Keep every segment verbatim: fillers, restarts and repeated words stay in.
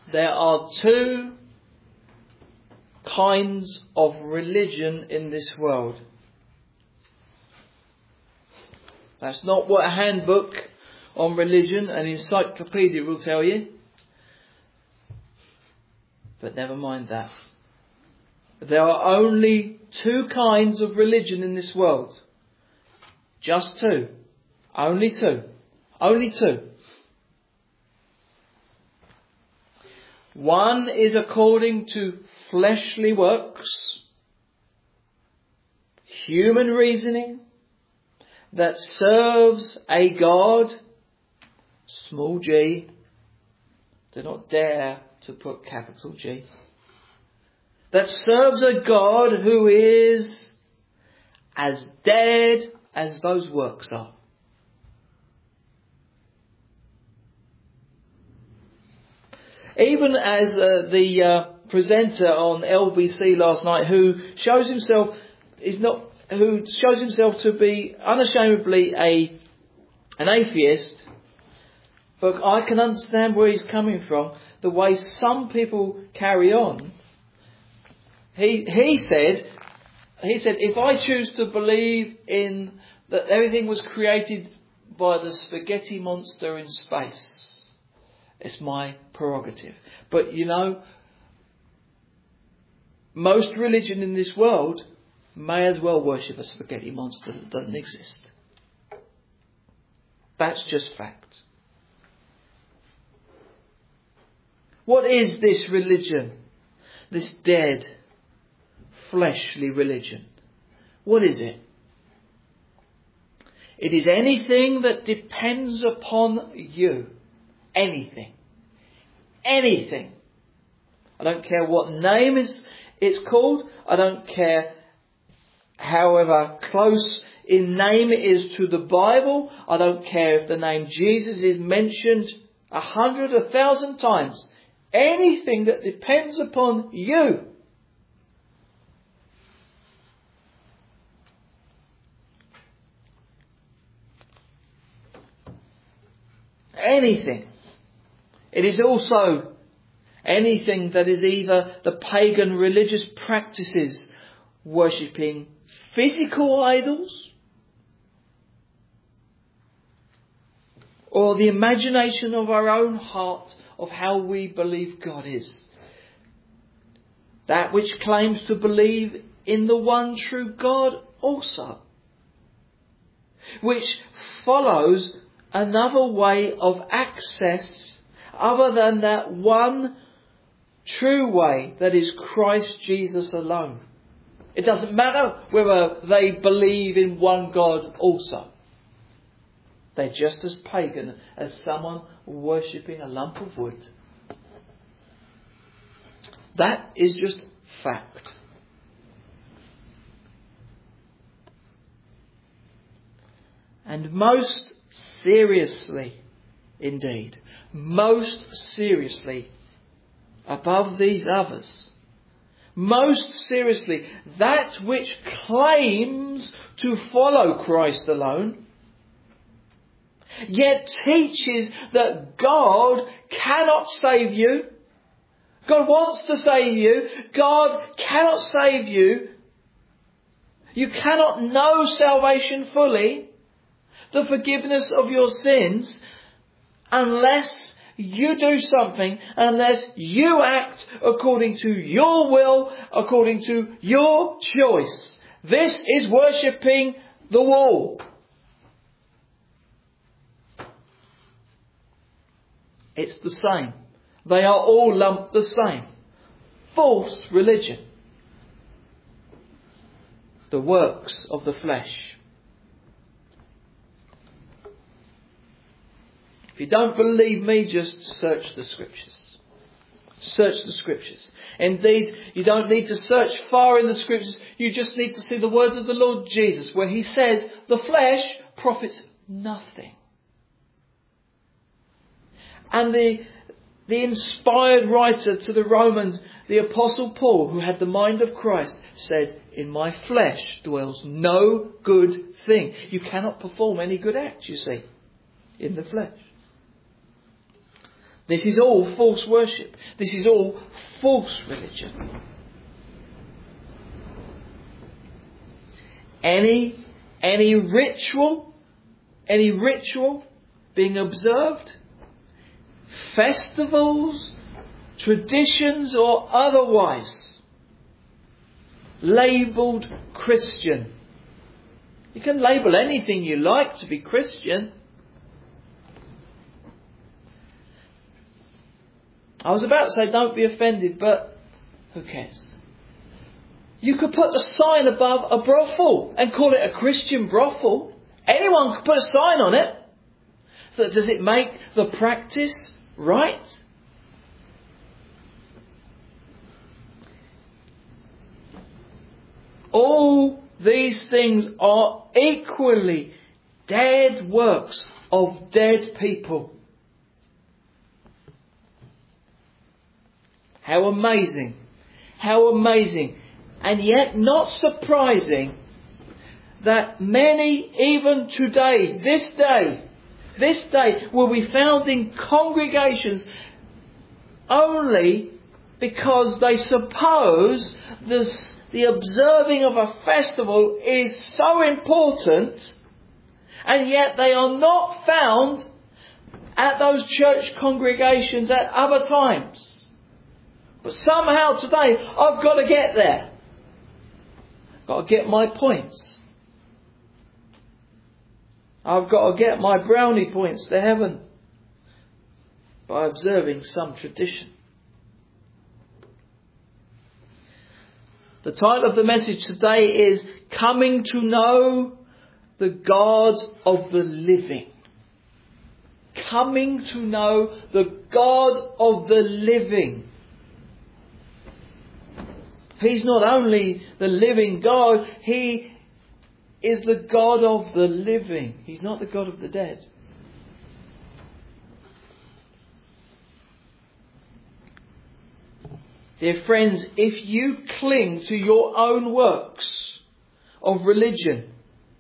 There are two kinds of religion in this world. That's not what a handbook on religion, an encyclopedia will tell you. But never mind that. There are only two kinds of religion in this world. Just two. Only two. Only two. One is according to fleshly works, human reasoning, that serves a God, small g, do not dare to put capital G, that serves a God who is as dead as those works are. Even as uh, the uh, presenter on L B C last night, who shows himself is not, who shows himself to be unashamedly a an atheist, but I can understand where he's coming from. The way some people carry on. He he said he said if I choose to believe in that everything was created by the spaghetti monster in space, it's my prerogative. But you know, most religion in this world may as well worship a spaghetti monster that doesn't exist. That's just fact. What is this religion? This dead, fleshly religion. What is it? It is anything that depends upon you. Anything. Anything. I don't care what name is it's called. I don't care however close in name it is to the Bible. I don't care if the name Jesus is mentioned a hundred, a thousand times. Anything that depends upon you. Anything. It is also anything that is either the pagan religious practices, worshipping physical idols, or the imagination of our own heart of how we believe God is. That which claims to believe in the one true God also. Which follows another way of access other than that one true way that is Christ Jesus alone. It doesn't matter whether they believe in one God also. They're just as pagan as someone worshipping a lump of wood. That is just fact. And most seriously, indeed, most seriously, above these others, most seriously, that which claims to follow Christ alone, yet teaches that God cannot save you. God wants to save you. God cannot save you. You cannot know salvation fully, the forgiveness of your sins, unless you do something, unless you act according to your will, according to your choice. This is worshipping the wall. It's the same. They are all lumped the same. False religion. The works of the flesh. If you don't believe me, just search the Scriptures. Search the Scriptures. Indeed, you don't need to search far in the Scriptures. You just need to see the words of the Lord Jesus, where he says, the flesh profits nothing. And the, the inspired writer to the Romans, the Apostle Paul, who had the mind of Christ, said, in my flesh dwells no good thing. You cannot perform any good act, you see, in the flesh. This is all false worship. This is all false religion. Any, any ritual, any ritual being observed, festivals, traditions or otherwise, labelled Christian. You can label anything you like to be Christian. I was about to say don't be offended, but who cares? You could put the sign above a brothel and call it a Christian brothel. Anyone could put a sign on it. So does it make the practice right? All these things are equally dead works of dead people. How amazing. How amazing. And yet not surprising that many, even today, this day, this day, will be found in congregations only because they suppose this, the observing of a festival is so important, and yet they are not found at those church congregations at other times. But somehow today, I've got to get there. I've got to get my points. I've got to get my brownie points to heaven by observing some tradition. The title of the message today is Coming to Know the God of the Living. Coming to know the God of the living. He's not only the living God, He is the God of the living. He's not the God of the dead. Dear friends, if you cling to your own works of religion,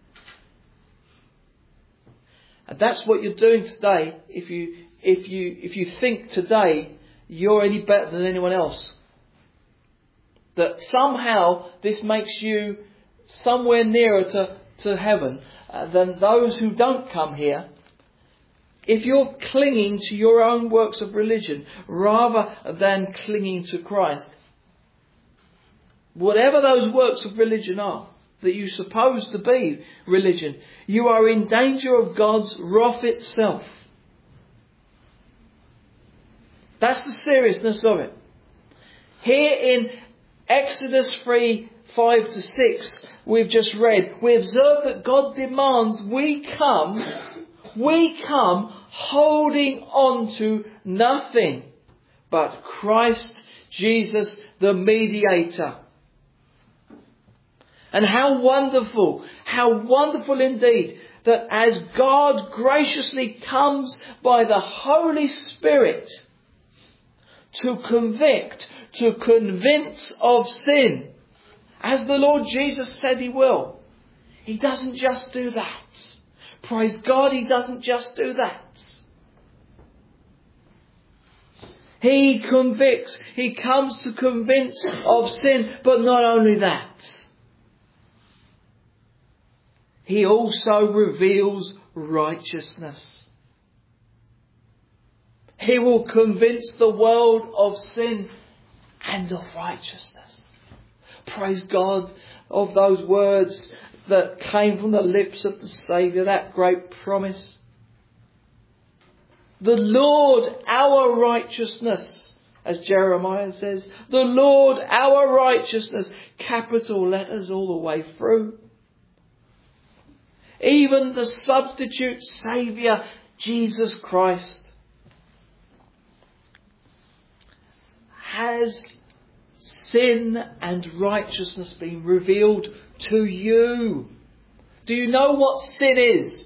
and that's what you're doing today, if you if you if you think today you're any better than anyone else, that somehow this makes you somewhere nearer to, to heaven uh, than those who don't come here. If you're clinging to your own works of religion rather than clinging to Christ, whatever those works of religion are that you suppose to be religion, you are in danger of God's wrath itself. That's the seriousness of it. Here in Exodus three, five to six, we've just read, we observe that God demands we come, we come holding on to nothing but Christ Jesus the mediator. And how wonderful, how wonderful indeed that as God graciously comes by the Holy Spirit to convict, to convince of sin, as the Lord Jesus said He will. He doesn't just do that. Praise God, He doesn't just do that. He convicts, He comes to convince of sin, but not only that. He also reveals righteousness. He will convince the world of sin and of righteousness. Praise God of those words that came from the lips of the Saviour, that great promise. The Lord our righteousness, as Jeremiah says, the Lord our righteousness, capital letters all the way through. Even the substitute Saviour, Jesus Christ, has sin and righteousness been revealed to you. Do you know what sin is?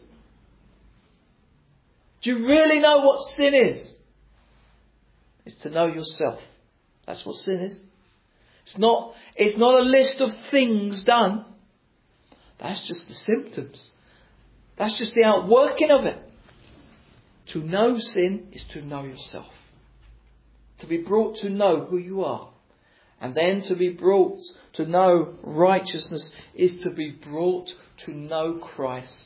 Do you really know what sin is? It's to know yourself. That's what sin is. It's not, it's not a list of things done. That's just the symptoms. That's just the outworking of it. To know sin is to know yourself. to be brought to know who you are. And then to be brought to know righteousness is to be brought to know Christ.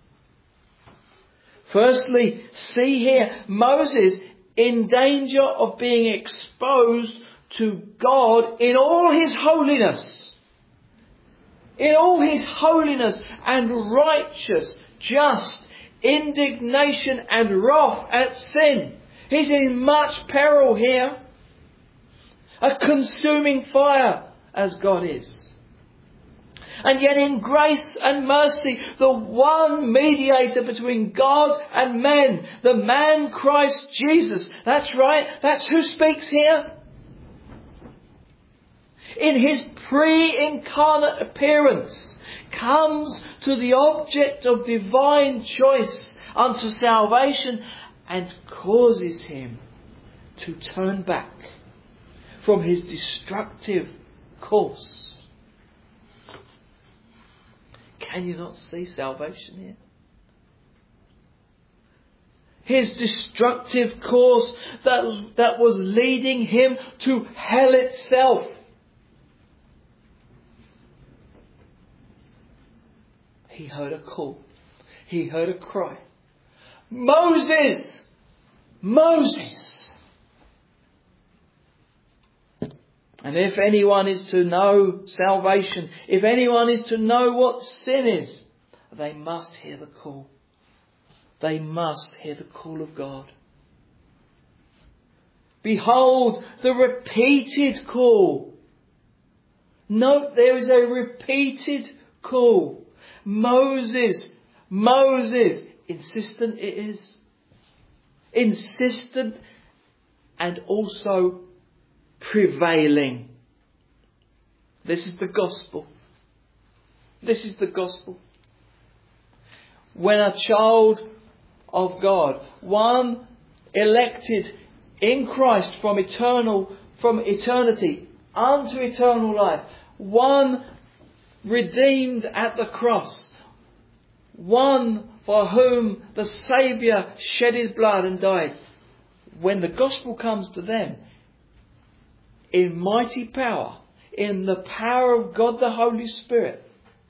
Firstly, see here Moses in danger of being exposed to God in all his holiness. In all his holiness and righteous, just indignation and wrath at sin. He's in much peril here. A consuming fire as God is. And yet in grace and mercy, the one mediator between God and men, the man Christ Jesus. That's right, that's who speaks here. In his pre-incarnate appearance, comes to the object of divine choice unto salvation and causes him to turn back from his destructive course. Can you not see salvation here? His destructive course that, that was leading him to hell itself. He heard a call. He heard a cry. Moses! Moses! And if anyone is to know salvation, if anyone is to know what sin is, they must hear the call. They must hear the call of God. Behold the repeated call. Note there is a repeated call. Moses, Moses, insistent it is. Insistent and also prevailing. This is the gospel. This is the gospel. When a child of God, one elected in Christ from eternal, from eternity unto eternal life, one redeemed at the cross, one for whom the Saviour shed his blood and died, when the gospel comes to them, in mighty power, in the power of God the Holy Spirit,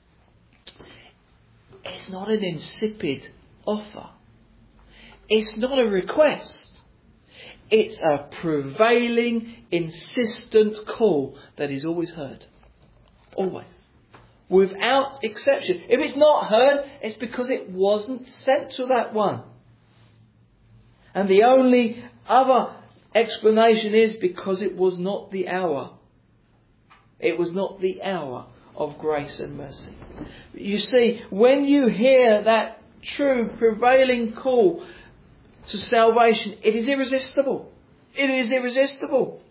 it's not an insipid offer. It's not a request. It's a prevailing, insistent call that is always heard. Always. Without exception. If it's not heard, it's because it wasn't sent to that one. And the only other explanation is because it was not the hour. It was not the hour of grace and mercy. You see, when you hear that true prevailing call to salvation, it is irresistible. It is irresistible.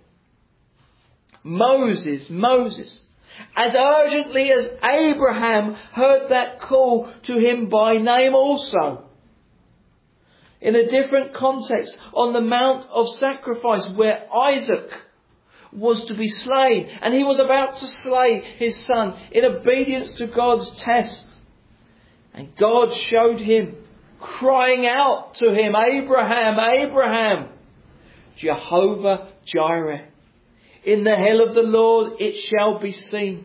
Moses, Moses, as urgently as Abraham heard that call to him by name also, in a different context, on the Mount of Sacrifice where Isaac was to be slain, and he was about to slay his son in obedience to God's test. And God showed him, crying out to him, Abraham, Abraham, Jehovah Jireh, in the hill of the Lord it shall be seen.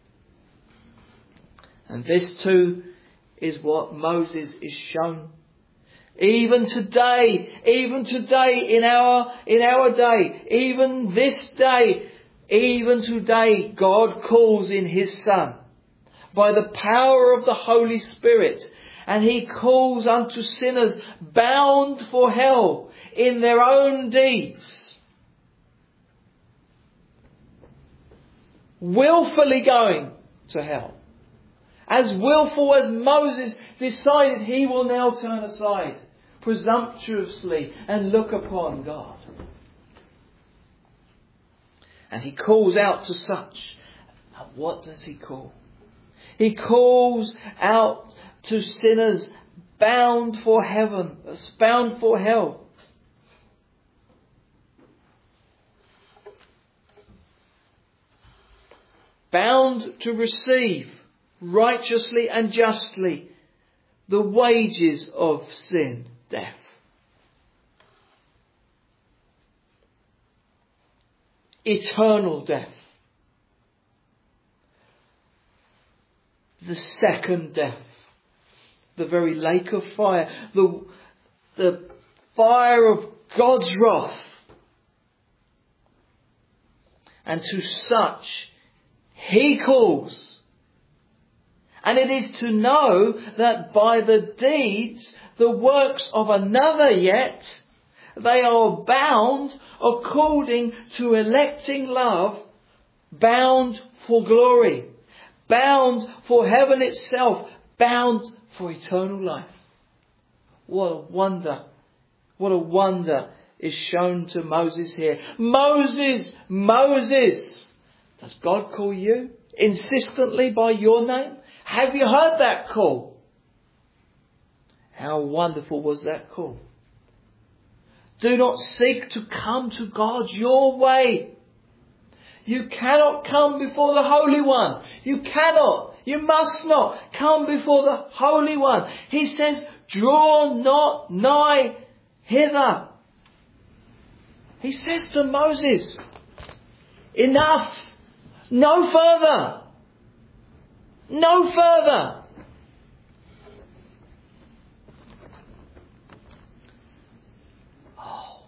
And this too is what Moses is shown. Even today, even today in our, in our day, even this day, even today, God calls in his Son by the power of the Holy Spirit, and he calls unto sinners bound for hell in their own deeds, willfully going to hell. As willful as Moses decided he will now turn aside presumptuously and look upon God. And he calls out to such. And what does he call? He calls out to sinners bound for heaven, bound for hell. Bound to receive righteously and justly the wages of sin, death. eternal death. The second death. The very lake of fire. The, the fire of God's wrath. And to such He calls. And it is to know that by the deeds, the works of another yet, they are bound according to electing love, bound for glory, bound for heaven itself, bound for eternal life. What a wonder, what a wonder is shown to Moses here. Moses, Moses, does God call you insistently by your name? Have you heard that call? How wonderful was that call? Do not seek to come to God your way. You cannot come before the Holy One. You cannot. You must not come before the Holy One. He says, draw not nigh hither. He says to Moses, enough. No further. No further. Oh.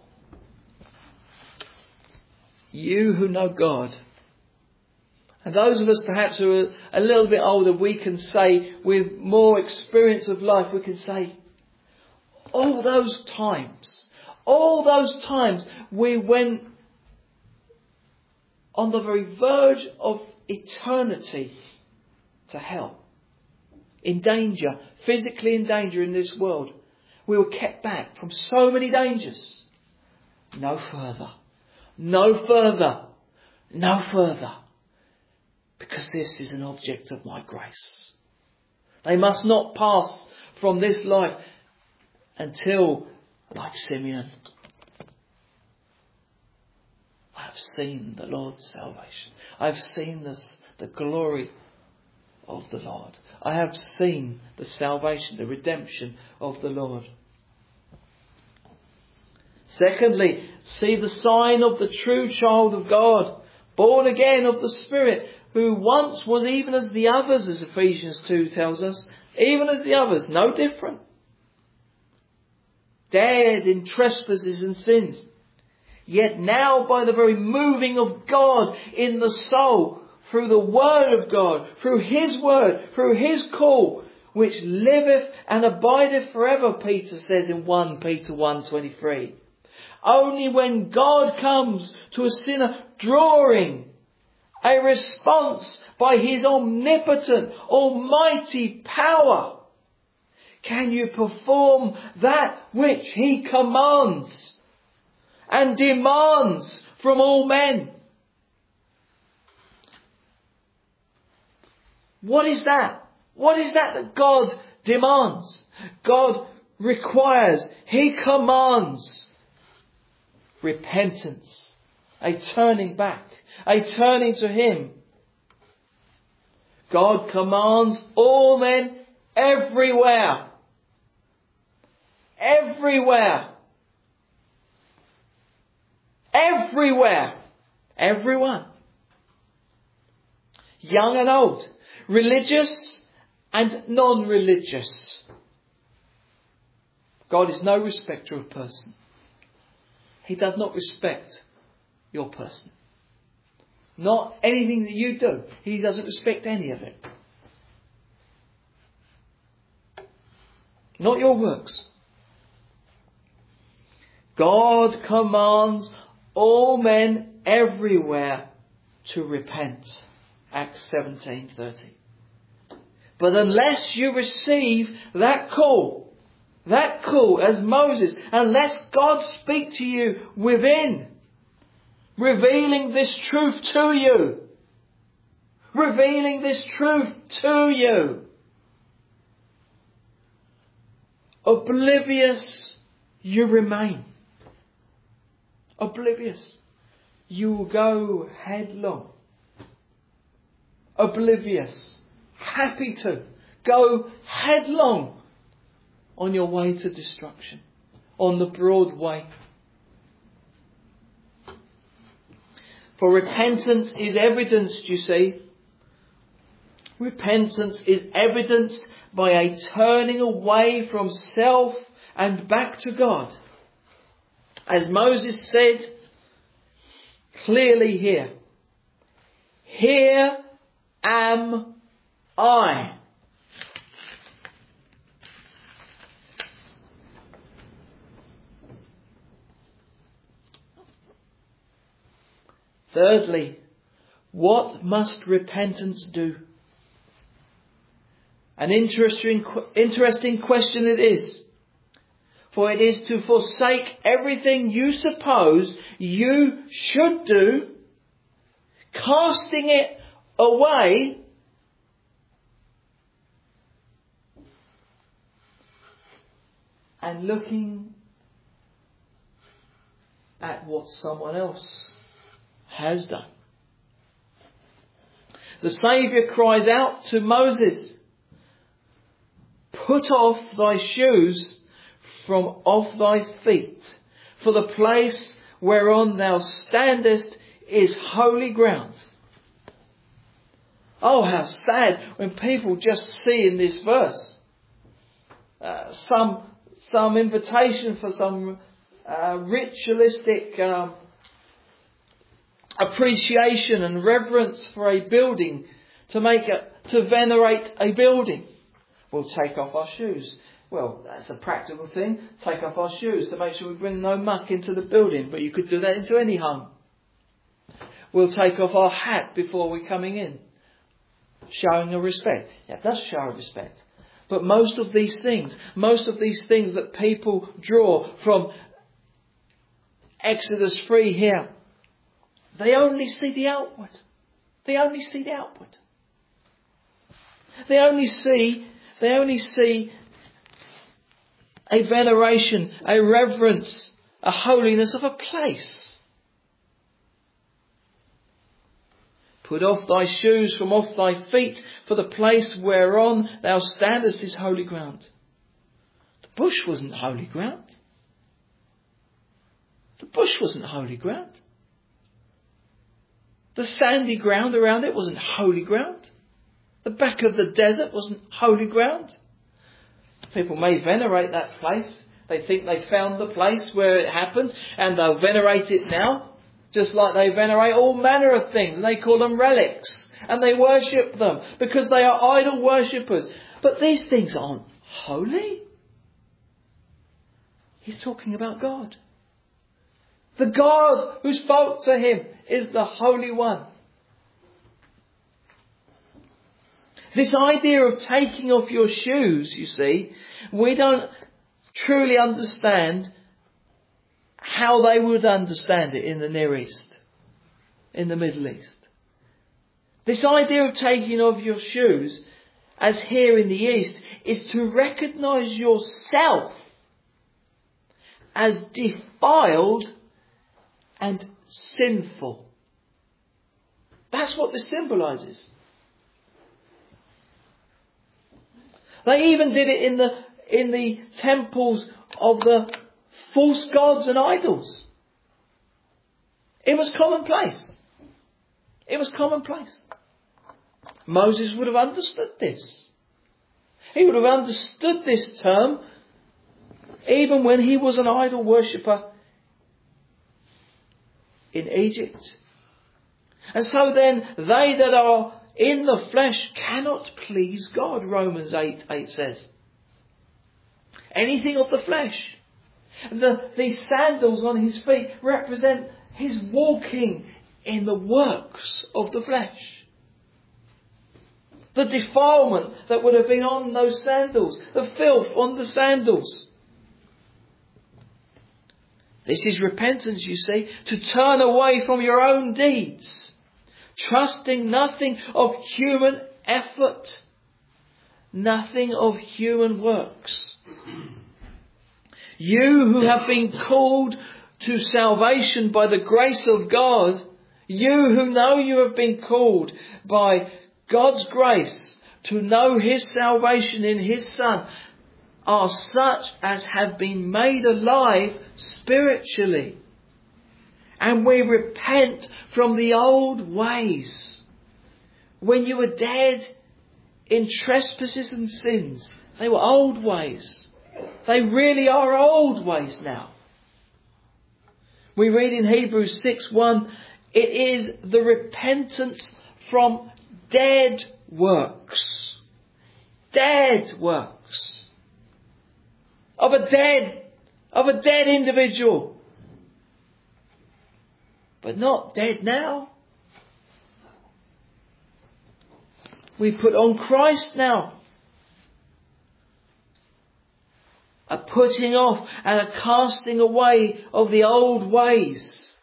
You who know God, and those of us perhaps who are a little bit older, we can say, with more experience of life, we can say, all those times, all those times we went on the very verge of eternity to hell, in danger, physically in danger in this world. We were kept back from so many dangers. No further, no further, no further. Because this is an object of my grace. They must not pass from this life until, like Simeon, I have seen the Lord's salvation. I have seen this, the glory of the Lord. I have seen the salvation, the redemption of the Lord. Secondly, see the sign of the true child of God, born again of the Spirit, who once was even as the others, as Ephesians two tells us, even as the others, no different. Dead in trespasses and sins. Yet now by the very moving of God in the soul, through the word of God, through His word, through His call, which liveth and abideth forever, Peter says in First Peter one twenty-three. Only when God comes to a sinner drawing a response by His omnipotent, almighty power, can you perform that which He commands and demands from all men. What is that? What is that that God demands? God requires, He commands repentance, a turning back, a turning to Him. God commands all men everywhere. Everywhere. Everywhere. Everyone. Young and old. Religious and non-religious. God is no respecter of person. He does not respect your person. Not anything that you do. He doesn't respect any of it. Not your works. God commands all men everywhere to repent. Acts seventeen thirty. But unless you receive that call, that call as Moses, unless God speak to you within, revealing this truth to you, revealing this truth to you, oblivious you remain. Oblivious. You will go headlong. Oblivious. Happy to go headlong on your way to destruction. On the broad way. For repentance is evidenced, you see. Repentance is evidenced by a turning away from self and back to God. As Moses said clearly here, "Here am I." Thirdly, what must repentance do? An interesting, interesting question it is. For it is to forsake everything you suppose you should do, casting it away, and looking at what someone else has done. The Saviour cries out to Moses, "Put off thy shoes from off thy feet, for the place whereon thou standest is holy ground." Oh, how sad when people just see in this verse uh, some some invitation for some uh, ritualistic um, appreciation and reverence for a building, to make a, to venerate a building. We'll take off our shoes. Well, that's a practical thing. Take off our shoes to make sure we bring no muck into the building. But you could do that into any home. We'll take off our hat before we're coming in. Showing a respect. Yeah, it does show a respect. But most of these things, most of these things that people draw from Exodus three here, they only see the outward. They only see the outward. They only see, they only see a veneration, a reverence, a holiness of a place. Put off thy shoes from off thy feet, for the place whereon thou standest is holy ground. The bush wasn't holy ground. The bush wasn't holy ground. The sandy ground around it wasn't holy ground. The back of the desert wasn't holy ground. People may venerate that place. They think they found the place where it happened and they'll venerate it now. Just like they venerate all manner of things and they call them relics. And they worship them because they are idol worshippers. But these things aren't holy. He's talking about God. The God who spoke to him is the Holy One. This idea of taking off your shoes, you see, we don't truly understand how they would understand it in the Near East, in the Middle East. This idea of taking off your shoes, as here in the East, is to recognise yourself as defiled and sinful. That's what this symbolises. They even did it in the in the temples of the false gods and idols. It was commonplace. It was commonplace. Moses would have understood this. He would have understood this term even when he was an idol worshipper in Egypt. And so then, they that are in the flesh cannot please God, Romans eight eight says. Anything of the flesh. The, the sandals on his feet represent his walking in the works of the flesh. The defilement that would have been on those sandals. The filth on the sandals. This is repentance, you see, to turn away from your own deeds, trusting nothing of human effort, nothing of human works. You who have been called to salvation by the grace of God, you who know you have been called by God's grace to know his salvation in his Son, are such as have been made alive spiritually. and we repent from the old ways. When you were dead in trespasses and sins, they were old ways. They really are old ways now. We read in Hebrews six one, it is the repentance from dead works. Dead works. Of a dead, of a dead individual. But not dead now. We put on Christ now. A putting off and a casting away of the old ways.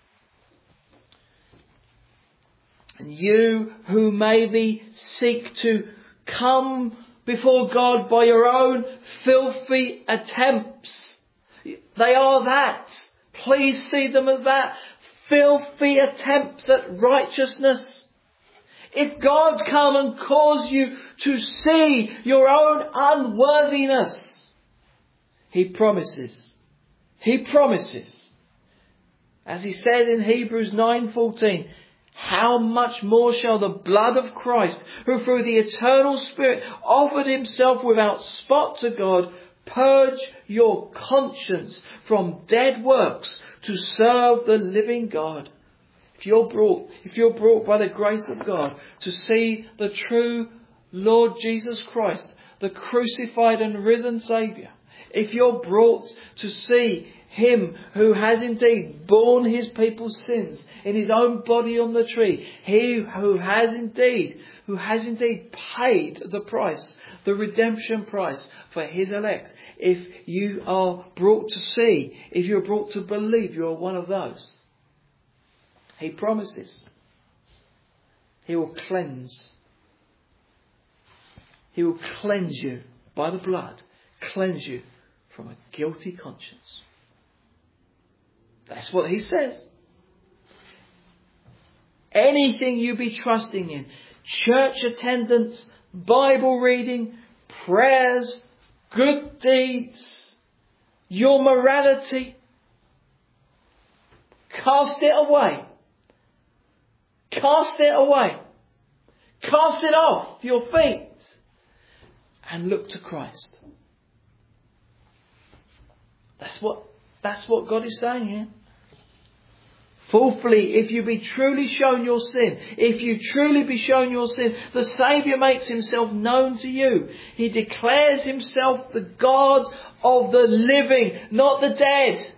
And you who maybe seek to come before God by your own filthy attempts. They are that. Please see them as that. Filthy attempts at righteousness. If God come and cause you to see your own unworthiness, He promises. He promises. As He says in Hebrews nine fourteen, how much more shall the blood of Christ, who through the eternal Spirit offered Himself without spot to God, purge your conscience from dead works to serve the living God. If you're brought, if you're brought by the grace of God to see the true Lord Jesus Christ, the crucified and risen Saviour, if you're brought to see Him who has indeed borne His people's sins in His own body on the tree, He who has indeed, who has indeed paid the price, the redemption price for His elect, if you are brought to see, if you're brought to believe you're one of those, He promises He will cleanse. He will cleanse you by the blood, cleanse you from a guilty conscience. That's what He says. Anything you be trusting in, church attendance, Bible reading, prayers, good deeds, your morality, cast it away. Cast it away. Cast it off your feet and look to Christ. That's what, that's what God is saying here. Fourthly, if you be truly shown your sin, if you truly be shown your sin, the Saviour makes Himself known to you. He declares Himself the God of the living, not the dead.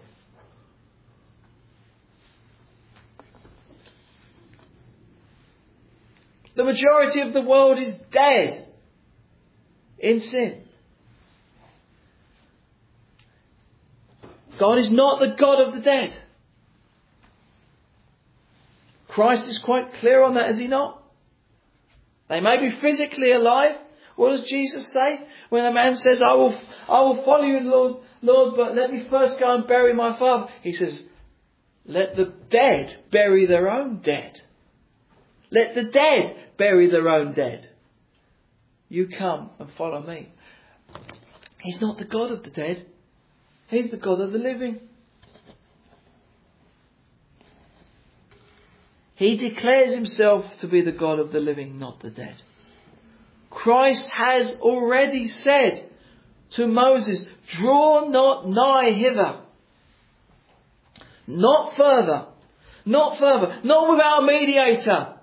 The majority of the world is dead in sin. God is not the God of the dead. Christ is quite clear on that, is He not? They may be physically alive. What does Jesus say? When a man says, I will, I will follow you, Lord, Lord, but let me first go and bury my father. He says, let the dead bury their own dead. Let the dead bury their own dead. You come and follow me. He's not the God of the dead. He's the God of the living. He declares Himself to be the God of the living, not the dead. Christ has already said to Moses, draw not nigh hither. Not further. Not further. Not without a mediator.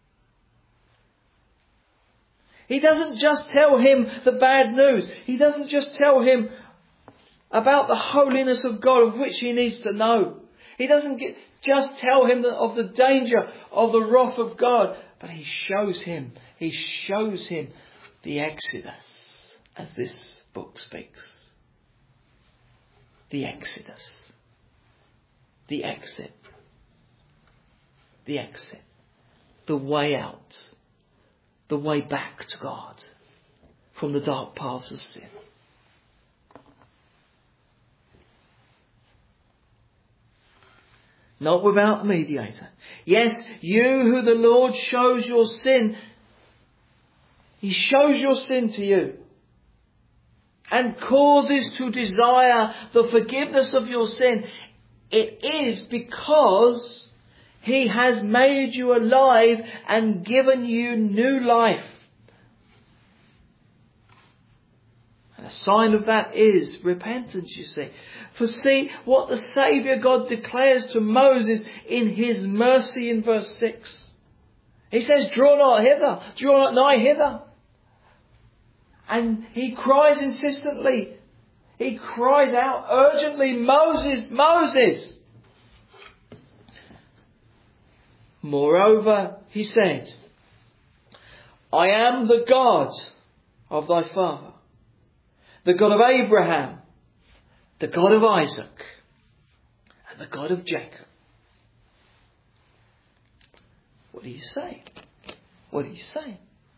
He doesn't just tell him the bad news. He doesn't just tell him about the holiness of God, of which he needs to know. He doesn't get, just tell him of the danger of the wrath of God. But he shows him, he shows him the Exodus, as this book speaks. The Exodus. The exit. The exit. The way out. The way back to God from the dark paths of sin. Not without a mediator. Yes, you who the Lord shows your sin, He shows your sin to you and causes to desire the forgiveness of your sin. It is because He has made you alive and given you new life. And a sign of that is repentance, you see. For see what the Saviour God declares to Moses in his mercy in verse six. He says, draw not hither, draw not nigh hither. And he cries insistently. He cries out urgently, Moses, Moses. Moreover, he said, I am the God of thy father, the God of Abraham, the God of Isaac, and the God of Jacob. What do you say? What do you say?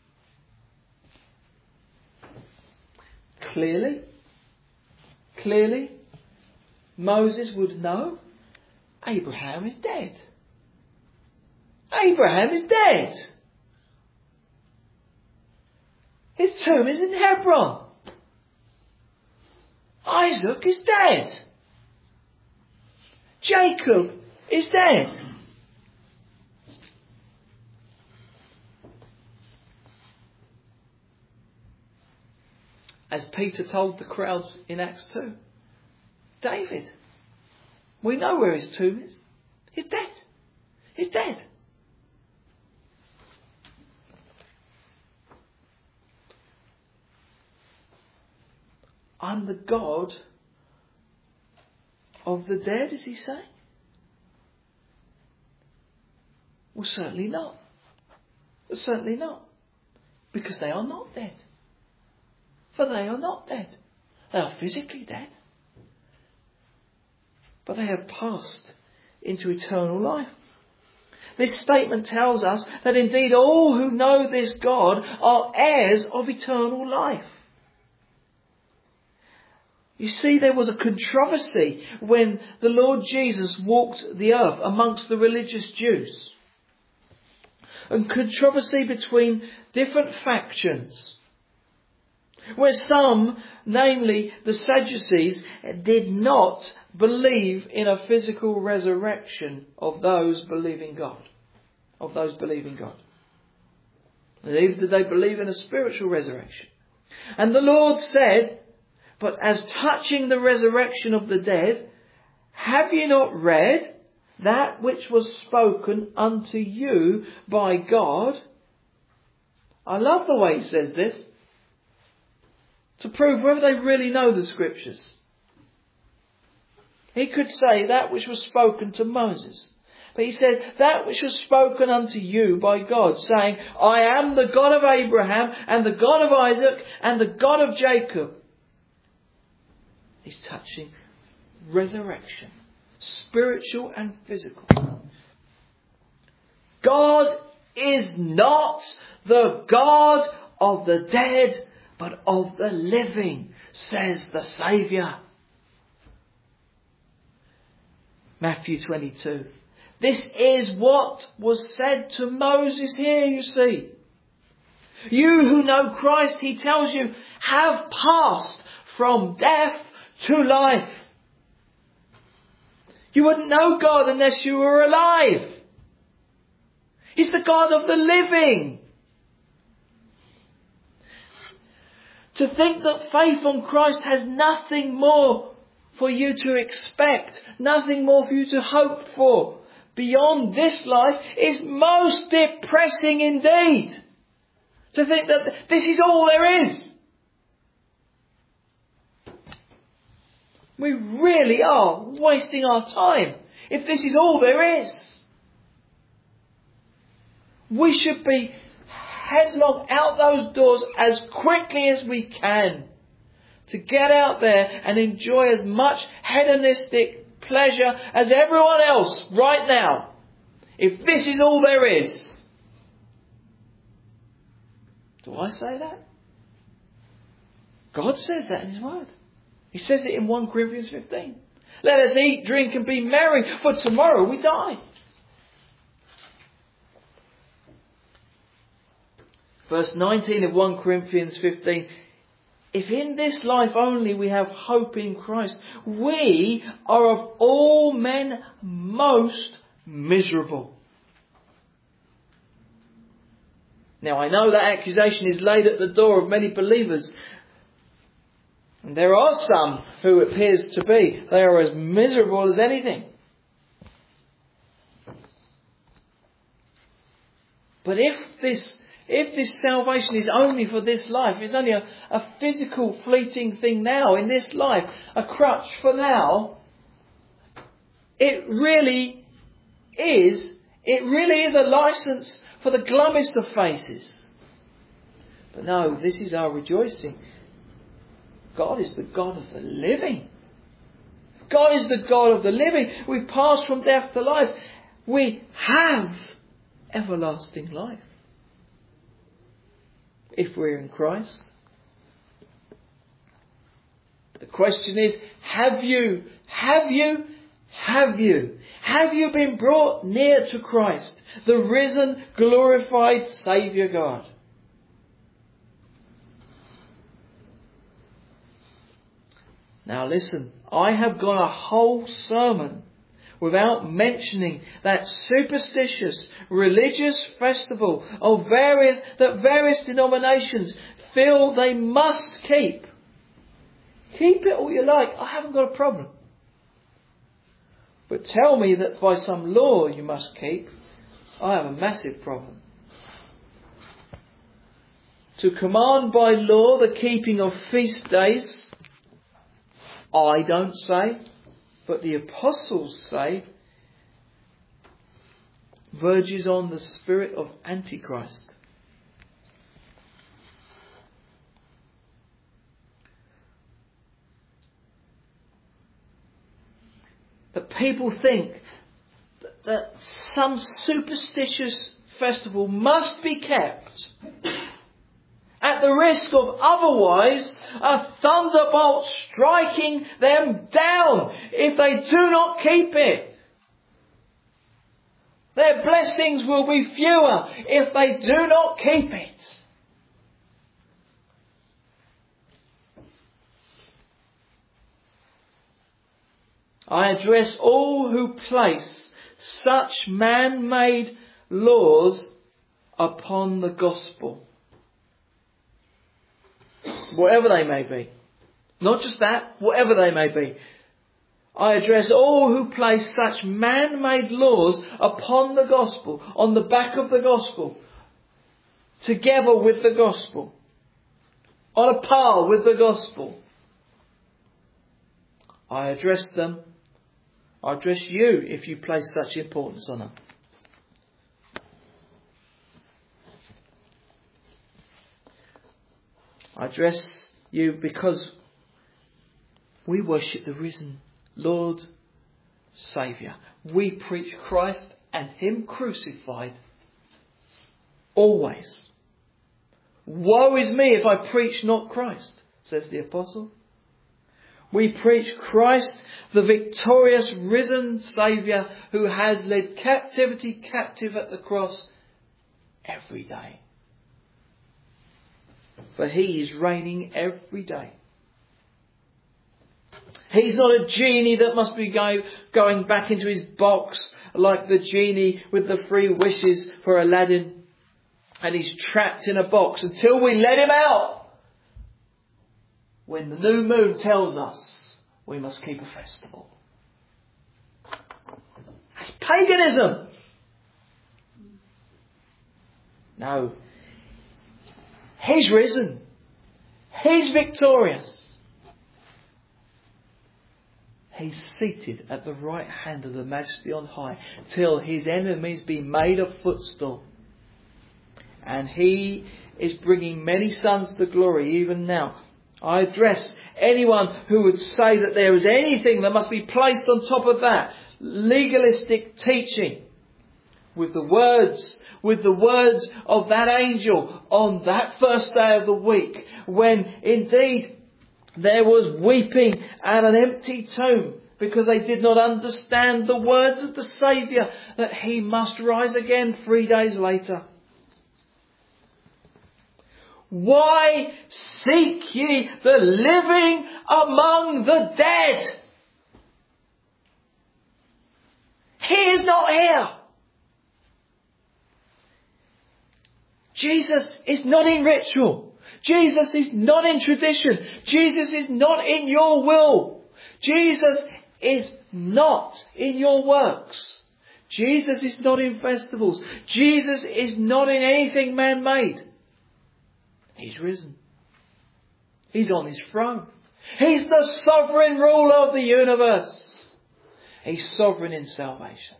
Clearly, clearly, Moses would know Abraham is dead. Abraham is dead. His tomb is in Hebron. Isaac is dead. Jacob is dead. As Peter told the crowds in Acts two, David, we know where his tomb is. He's dead. He's dead. I'm the God of the dead, is he saying? Well, certainly not. Certainly not. Because they are not dead. For they are not dead. They are physically dead. But they have passed into eternal life. This statement tells us that indeed all who know this God are heirs of eternal life. You see, there was a controversy when the Lord Jesus walked the earth amongst the religious Jews. And controversy between different factions, where some, namely the Sadducees, did not believe in a physical resurrection of those believing God. Of those believing God. Neither did they believe in a spiritual resurrection. And the Lord said, but as touching the resurrection of the dead, have you not read that which was spoken unto you by God? I love the way he says this. To prove whether they really know the scriptures. He could say that which was spoken to Moses. But he said, that which was spoken unto you by God, saying, I am the God of Abraham, and the God of Isaac, and the God of Jacob. He's touching resurrection, spiritual and physical. God is not the God of the dead, but of the living, says the Saviour. Matthew twenty-two. This is what was said to Moses here, you see. You who know Christ, he tells you, have passed from death to life. You wouldn't know God unless you were alive. He's the God of the living. To think that faith on Christ has nothing more for you to expect, nothing more for you to hope for beyond this life is most depressing indeed. To think that this is all there is. We really are wasting our time if this is all there is. We should be headlong out those doors as quickly as we can to get out there and enjoy as much hedonistic pleasure as everyone else right now, if this is all there is. Do I say that? God says that in His Word. He says it in First Corinthians fifteen. Let us eat, drink and be merry, for tomorrow we die. Verse nineteen of First Corinthians fifteen. If in this life only we have hope in Christ, we are of all men most miserable. Now I know that accusation is laid at the door of many believers. And there are some who it appears to be. They are as miserable as anything. But if this if this salvation is only for this life, it's only a, a physical fleeting thing now in this life, a crutch for now, it really is, it really is a license for the glummest of faces. But no, this is our rejoicing. God is the God of the living. God is the God of the living. We pass from death to life. We have everlasting life. If we're in Christ. The question is, have you, have you, have you, have you been brought near to Christ, the risen, glorified Saviour God? Now listen, I have gone a whole sermon without mentioning that superstitious religious festival of various, that various denominations feel they must keep. Keep it all you like, I haven't got a problem. But tell me that by some law you must keep, I have a massive problem. To command by law the keeping of feast days, I don't say, but the apostles say, verges on the spirit of Antichrist. That people think that, that some superstitious festival must be kept at the risk of otherwise a thunderbolt striking them down if they do not keep it. Their blessings will be fewer if they do not keep it. I address all who place such man-made laws upon the gospel, whatever they may be. Not just that, whatever they may be. I address all who place such man-made laws upon the gospel, on the back of the gospel, together with the gospel, on a par with the gospel. I address them, I address you if you place such importance on them. I address you because we worship the risen Lord, Saviour. We preach Christ and Him crucified. Always. Woe is me if I preach not Christ, says the apostle. We preach Christ, the victorious risen Saviour who has led captivity captive at the cross every day. For He is reigning every day. He's not a genie that must be go, going back into his box like the genie with the three wishes for Aladdin. And he's trapped in a box until we let him out. When the new moon tells us we must keep a festival. That's paganism. No. He's risen. He's victorious. He's seated at the right hand of the Majesty on high, till His enemies be made a footstool. And He is bringing many sons to glory even now. I address anyone who would say that there is anything that must be placed on top of that legalistic teaching, with the words, with the words of that angel on that first day of the week, when indeed there was weeping and an empty tomb, because they did not understand the words of the Saviour that He must rise again three days later. Why seek ye the living among the dead? He is not here. Jesus is not in ritual. Jesus is not in tradition. Jesus is not in your will. Jesus is not in your works. Jesus is not in festivals. Jesus is not in anything man-made. He's risen. He's on his throne. He's the sovereign ruler of the universe. He's sovereign in salvation.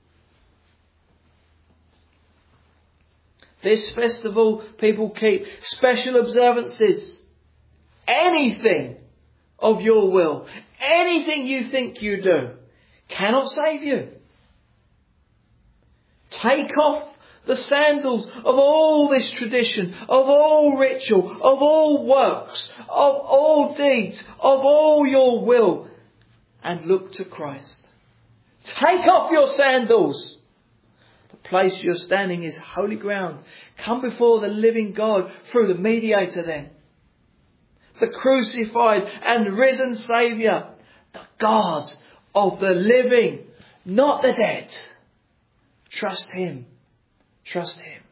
This festival, people keep special observances. Anything of your will, anything you think you do, cannot save you. Take off the sandals of all this tradition, of all ritual, of all works, of all deeds, of all your will, and look to Christ. Take off your sandals. The place you're standing is holy ground. Come before the living God through the mediator then. The crucified and risen Saviour. The God of the living, not the dead. Trust Him. Trust Him.